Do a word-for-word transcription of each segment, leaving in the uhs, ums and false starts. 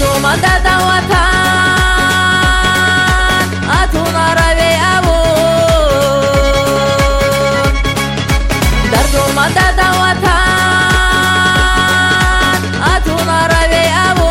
دردو مدد وطن اتونا روی اون دردو مدد وطن اتونا روی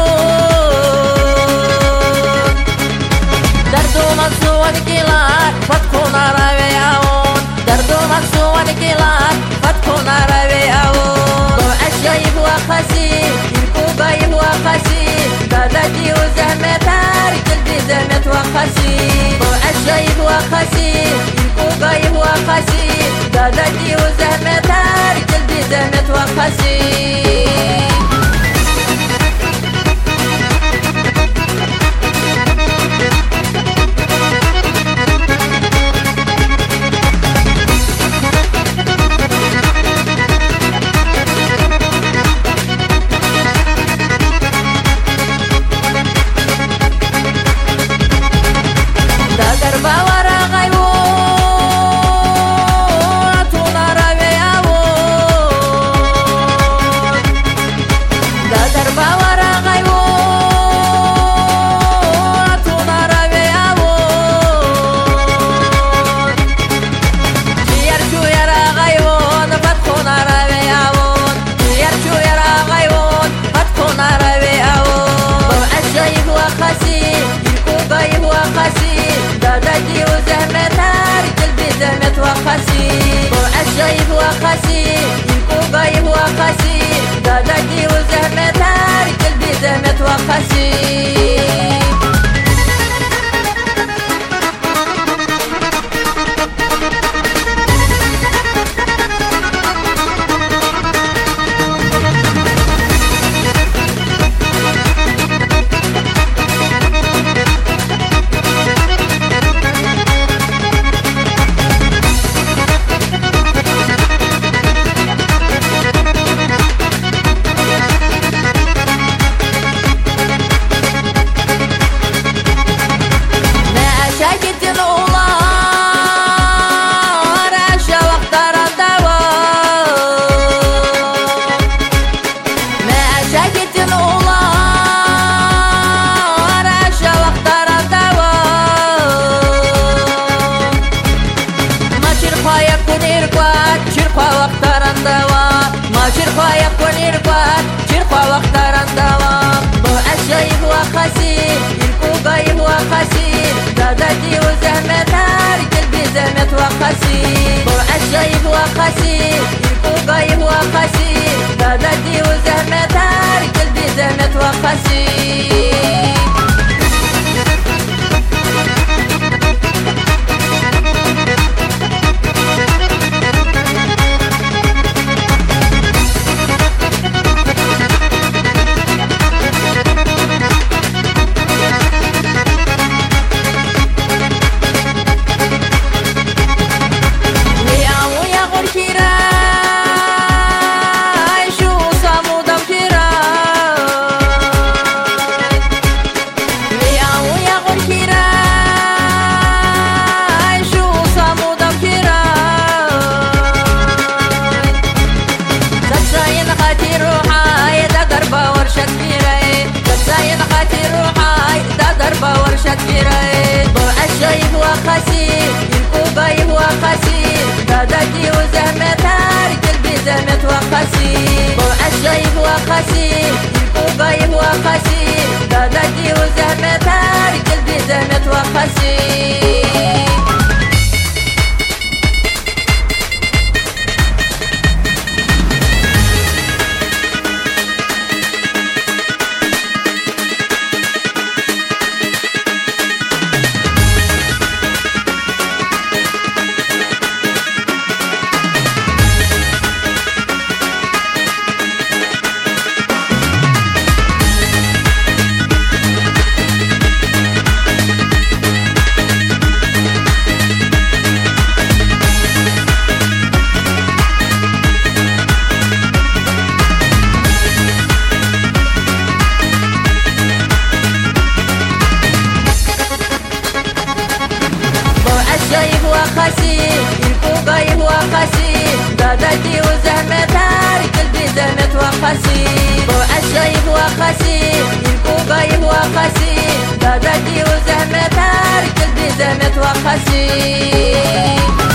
اون دردو مدسوان گیلار فتکونا روی اون دردو مدسوان گیلار فتکونا روی اون دو اشیای هوا خسی يركوباي هو خسي دادتي وزهمتها قلبي زهمت وخسي وعشاي هو خسي يركوباي هو خسي دادتي وزهمتها قلبي زهمت وخسي دادتي وزهمتها قلبي زهمت وخسي وعشاي هو خسي يركوباي هو خسي دادتي وزهمتها قلبي زهمت وخسي شرخوا يكون يرقاد شرخوا واختار الدوام بو أشياء هو خسي يركوباي هو خسي دادتي وزهمتها قلبي زهمت وخسي بو أشياء هو خسي يركوباي هو خسي دادتي وزهمتها قلبي زهمت وخسي يركوباي هو خسي دادتي وزهمتها قلبي زهمت وخسي وعشاي هو خسي يركوباي هو خسي دادتي وزهمتها قلبي زهمت وخسي خسي يركوباي هو خسي دادتي وزهمتها قلبي زهمت وخسي وعشاي هو خسي يركوباي الكوكاي وخسي دادتي وزهمتها ركل بزهمت وخسي